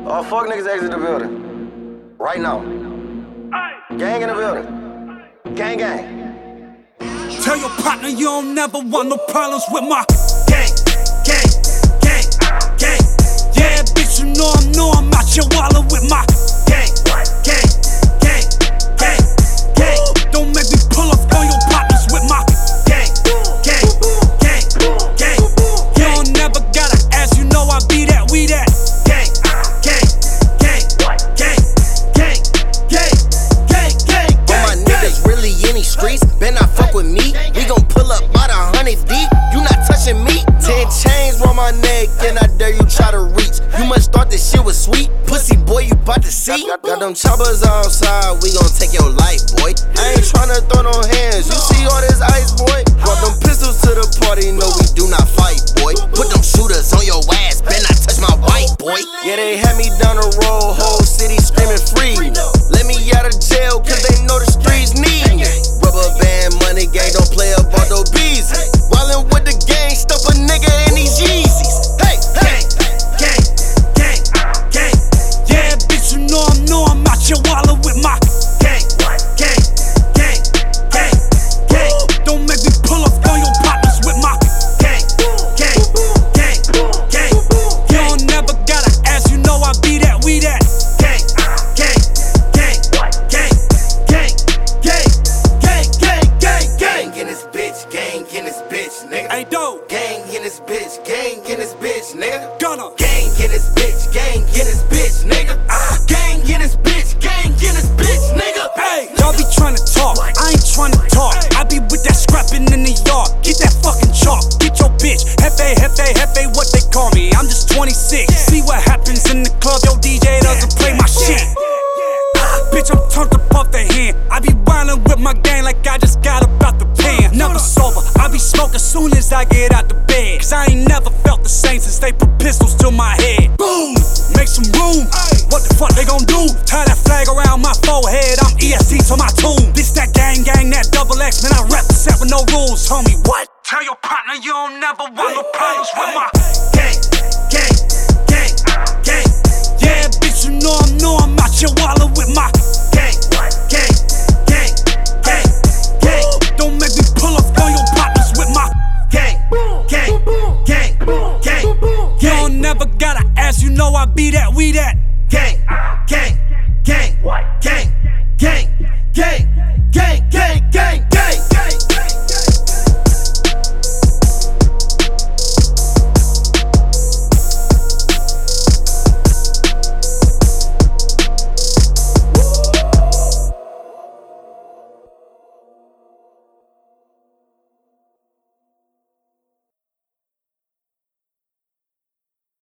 All fuck niggas exit the building. Right now. Gang in the building. Gang, gang. Tell your partner you don't never want no problems with my gang, gang, gang, gang. Yeah, bitch, you know I'm out here wildin' with my gang, gang, gang, gang, gang. Don't make me pull up on your partners with my gang, gang, gang, gang. You don't never gotta ask, you know I be that, we that. Gang, gang, gang, gang, gang, gang, gang, gang. All my niggas really in these streets, better not fuck with me. We gon' pull up by the 100 deep, you not touching me. 10 chains round my neck, and I dare you try to reach. You must thought this shit was sweet, pussy boy, you bout to see. Got them choppers outside, we gon' take your life, boy. I ain't tryna throw no hands, you see all this ice, boy. Brought them pistols to the party, no we do not fight, boy. Put them shooters on your ass, better not touch my white, boy. Yeah, they had me down the road, whole city screaming free. Let me out of jail, cause they know the streets need me. Rubber band, money gang, don't play about no bees. Wildin' with the gang, stuff a nigga in these Yeezys. Hey, hey, gang, gang, gang. Yeah, bitch, you know I'm out here wildin' with my gang, gang, gang, gang, gang. Don't make me pull up on your partners with my gang, gang, gang, gang. You don't never gotta ask, you know I be that, we that. Gang, gang, gang, gang, gang, gang, gang, gang, gang. Gang in this bitch, gang in this bitch, nigga. Hey, dope. Gang in this bitch, gang in this bitch, nigga. Gunna. Gang in this bitch, gang in this bitch, nigga. Gang in this bitch, gang in this bitch, nigga. Hey, y'all be tryna talk, I ain't tryna talk. I be with that scrapping in the yard. Get that fucking chalk, get your bitch. Hefe, what they call me. I'm just 26. See what happens in the club, your DJ doesn't play my shit. Bitch, I'm turned up off the hand. I be wildin' with my gang like I just got about the pan. Never sober, I be smoking soon as I get out the bed. Cause I ain't never felt the same since they put pistols to my head. Boom, make some room. What the fuck they gon' do? Tie that flag around my forehead, I'm EST to my tomb. This that gang, that double X, man, I represent with no rules, homie. What? Tell your partner you don't never want no problems with my gang, gang, gang, gang. Yeah, bitch, you know I'm out here wildin' with my gang, gang, gang, gang, gang. Don't make me pull up on your partners with my gang, gang, gang, gang. You don't never gotta ask, you know I be that, we that. Gang, gang, gang, gang, gang, gang, gang.